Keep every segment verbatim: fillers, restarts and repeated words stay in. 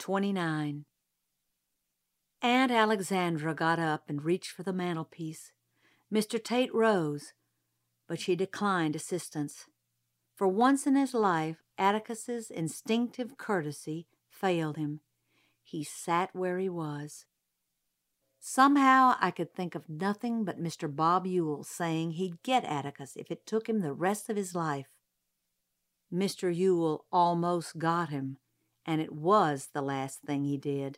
twenty-nine. Aunt Alexandra got up and reached for the mantelpiece. Mister Tate rose, but she declined assistance. For once in his life, Atticus's instinctive courtesy failed him. He sat where he was. Somehow I could think of nothing but Mister Bob Ewell saying he'd get Atticus if it took him the rest of his life. Mister Ewell almost got him, and it was the last thing he did.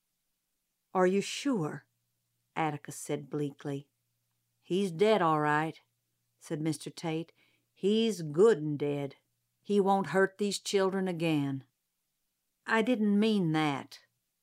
"Are you sure?" Atticus said bleakly. "He's dead, all right," said Mister Tate. "He's good and dead. He won't hurt these children again." "I didn't mean that."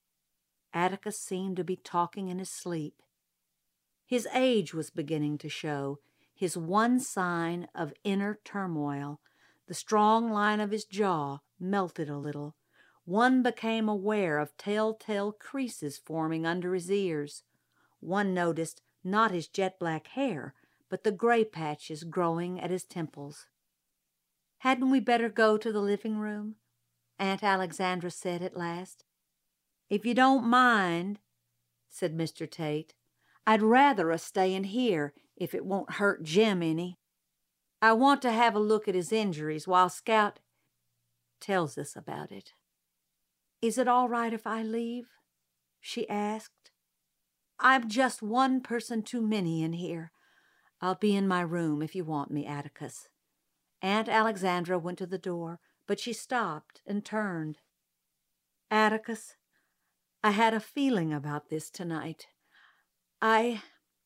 Atticus seemed to be talking in his sleep. His age was beginning to show, his one sign of inner turmoil. The strong line of his jaw melted a little. One became aware of telltale creases forming under his ears. One noticed not his jet-black hair, but the gray patches growing at his temples. "Hadn't we better go to the living room?" Aunt Alexandra said at last. "If you don't mind," said Mister Tate. "I'd rather us stay in here if it won't hurt Jim any. I want to have a look at his injuries while Scout tells us about it." "Is it all right if I leave?" she asked. "I'm just one person too many in here. I'll be in my room if you want me, Atticus." Aunt Alexandra went to the door, but she stopped and turned. "Atticus, I had a feeling about this tonight. I...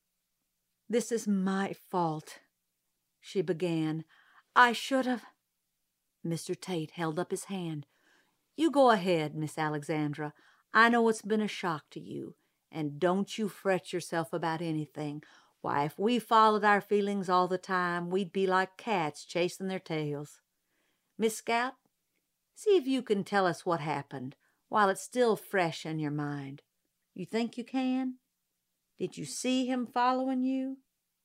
This is my fault," she began. "I should have..." Mister Tate held up his hand. "You go ahead, Miss Alexandra. I know it's been a shock to you, and don't you fret yourself about anything. Why, if we followed our feelings all the time, we'd be like cats chasing their tails. Miss Scout, see if you can tell us what happened while it's still fresh in your mind. You think you can? Did you see him following you?"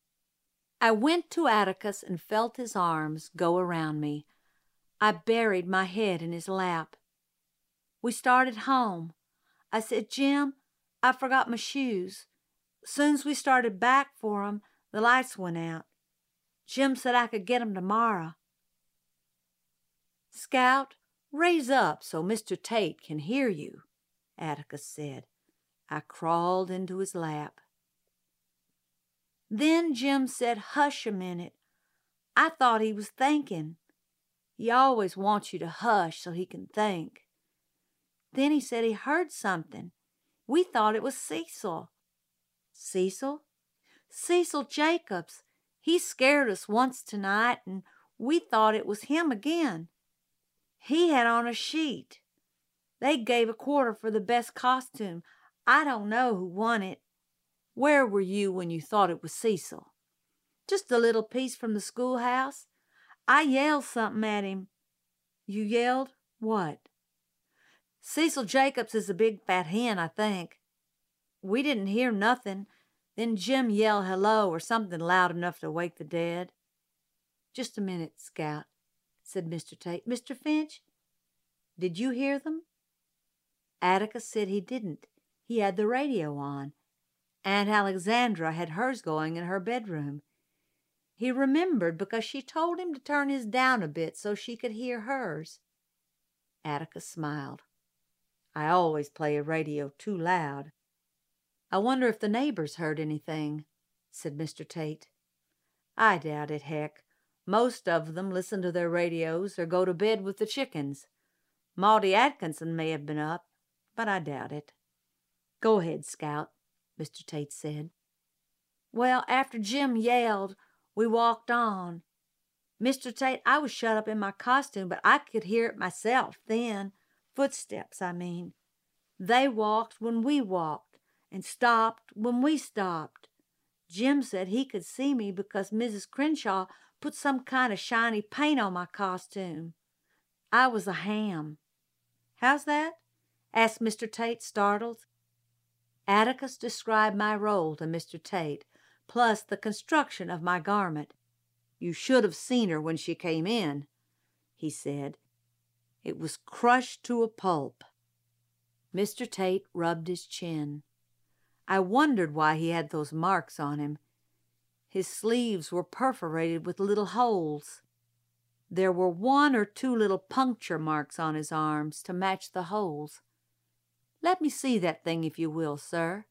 I went to Atticus and felt his arms go around me. I buried my head in his lap. We started home. I said, "Jim, I forgot my shoes." Soon's we started back for 'em, the lights went out. Jim said I could get 'em tomorrow. "Scout, raise up so Mister Tate can hear you," Atticus said. I crawled into his lap. Then Jim said, "Hush a minute." I thought he was thinking. He always wants you to hush so he can think. Then he said he heard something. We thought it was Cecil. "Cecil?" "Cecil Jacobs. He scared us once tonight, and we thought it was him again. He had on a sheet. They gave a quarter for the best costume. I don't know who won it." "Where were you when you thought it was Cecil?" "Just a little piece from the schoolhouse. I yelled something at him." "You yelled what?" "Cecil Jacobs is a big fat hen, I think." "We didn't hear nothing. Then Jim yelled hello or something loud enough to wake the dead." "Just a minute, Scout," said Mister Tate. "Mister Finch, did you hear them?" Atticus said he didn't. He had the radio on. Aunt Alexandra had hers going in her bedroom. He remembered because she told him to turn his down a bit so she could hear hers. Atticus smiled. "I always play a radio too loud." "I wonder if the neighbors heard anything," said Mister Tate. "I doubt it, heck. Most of them listen to their radios or go to bed with the chickens. Maudie Atkinson may have been up, but I doubt it." "Go ahead, Scout," Mister Tate said. "Well, after Jim yelled, we walked on. Mister Tate, I was shut up in my costume, but I could hear it myself then. Footsteps, I mean. They walked when we walked, and stopped when we stopped. Jim said he could see me because Missus Crenshaw put some kind of shiny paint on my costume. I was a ham." "How's that?" asked Mister Tate, startled. Atticus described my role to Mister Tate, plus the construction of my garment. "You should have seen her when she came in," he said. "It was crushed to a pulp." Mister Tate rubbed his chin. I wondered why he had those marks on him. His sleeves were perforated with little holes. There were one or two little puncture marks on his arms to match the holes. "Let me see that thing, if you will, sir."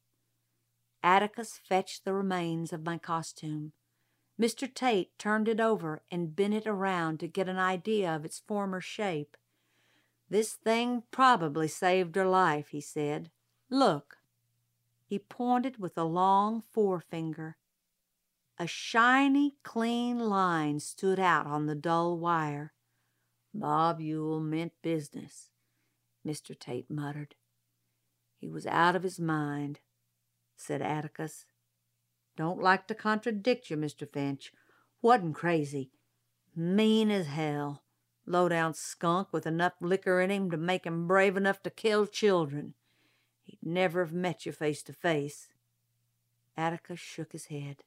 Atticus fetched the remains of my costume. Mister Tate turned it over and bent it around to get an idea of its former shape. "This thing probably saved her life," he said. "Look." He pointed with a long forefinger. A shiny, clean line stood out on the dull wire. "Bob Ewell meant business," Mister Tate muttered. "He was out of his mind," said Atticus. "Don't like to contradict you, Mister Finch. Wasn't crazy. Mean as hell. Low-down skunk with enough liquor in him to make him brave enough to kill children. He'd never have met you face to face." Atticus shook his head.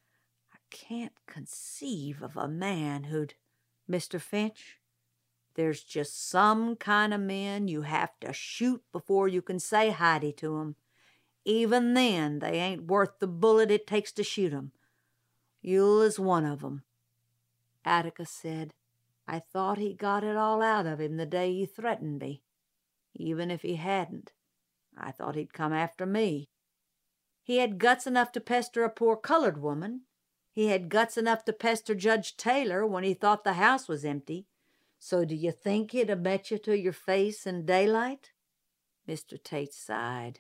"I can't conceive of a man who'd—" "Mister Finch, there's just some kind of men you have to shoot before you can say Heidi to 'em. Even then, they ain't worth the bullet it takes to shoot 'em. Ewell is one of 'em." Atticus said, "I thought he got it all out of him the day he threatened me. Even if he hadn't, I thought he'd come after me. He had guts enough to pester a poor colored woman. He had guts enough to pester Judge Taylor when he thought the house was empty. So do you think he'd have met you to your face in daylight?" Mister Tate sighed.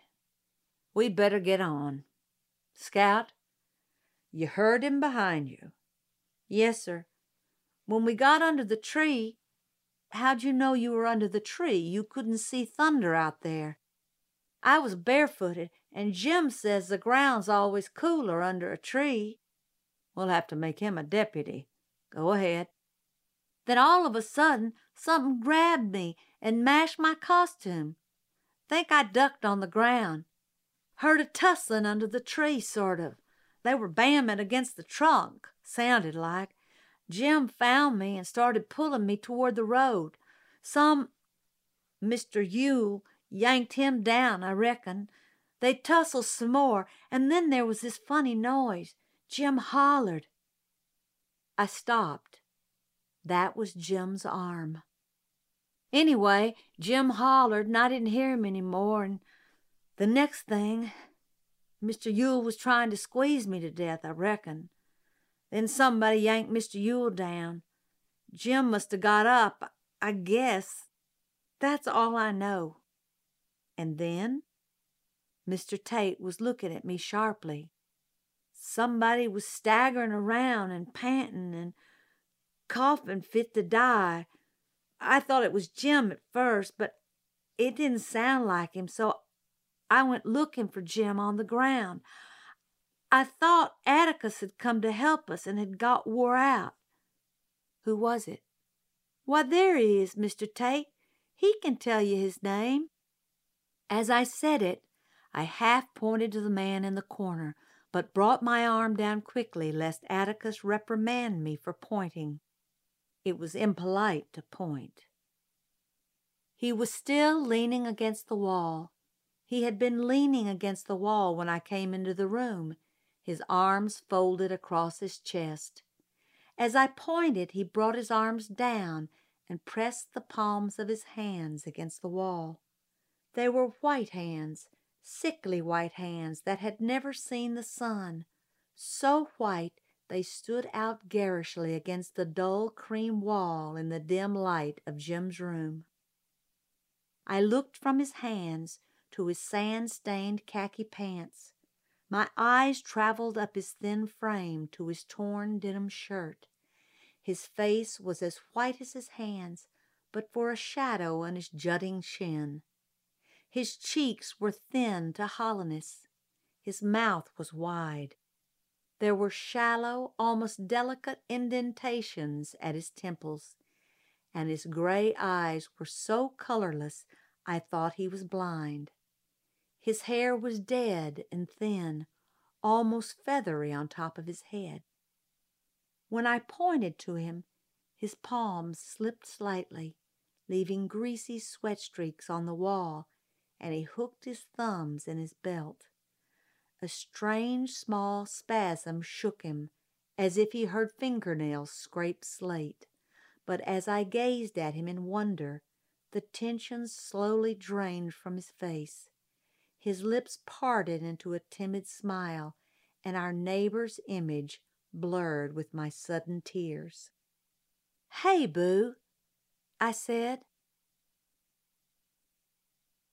"We'd better get on. Scout, you heard him behind you." "Yes, sir. When we got under the tree—" "How'd you know you were under the tree? You couldn't see thunder out there." "I was barefooted, and Jim says the ground's always cooler under a tree." "We'll have to make him a deputy. Go ahead." "Then all of a sudden something grabbed me and mashed my costume. Think I ducked on the ground. Heard a tussling under the tree, sort of. They were bamming against the trunk, sounded like. Jim found me and started pulling me toward the road. Some Mister Ewell yanked him down, I reckon. They tussled some more, and then there was this funny noise. Jim hollered." I stopped. That was Jim's arm. "Anyway, Jim hollered, and I didn't hear him any more, and the next thing, Mister Ewell was trying to squeeze me to death, I reckon. Then somebody yanked Mister Ewell down. Jim must have got up, I guess. That's all I know." "And then?" Mister Tate was looking at me sharply. "Somebody was staggering around and panting and coughing fit to die. I thought it was Jim at first, but it didn't sound like him, so I went looking for Jim on the ground. I thought Atticus had come to help us and had got wore out." "Who was it?" "Why, there he is, Mister Tate. He can tell you his name." As I said it, I half pointed to the man in the corner, but brought my arm down quickly lest Atticus reprimand me for pointing. It was impolite to point. He was still leaning against the wall. He had been leaning against the wall when I came into the room, his arms folded across his chest. As I pointed, he brought his arms down and pressed the palms of his hands against the wall. They were white hands, sickly white hands that had never seen the sun, so white they stood out garishly against the dull cream wall in the dim light of Jim's room. I looked from his hands to his sand-stained khaki pants. My eyes traveled up his thin frame to his torn denim shirt. His face was as white as his hands, but for a shadow on his jutting chin. His cheeks were thin to hollowness. His mouth was wide. There were shallow, almost delicate indentations at his temples, and his gray eyes were so colorless I thought he was blind. His hair was dead and thin, almost feathery on top of his head. When I pointed to him, his palms slipped slightly, leaving greasy sweat streaks on the wall, and he hooked his thumbs in his belt. A strange small spasm shook him, as if he heard fingernails scrape slate. But as I gazed at him in wonder, the tension slowly drained from his face. His lips parted into a timid smile, and our neighbor's image blurred with my sudden tears. "Hey, Boo," I said.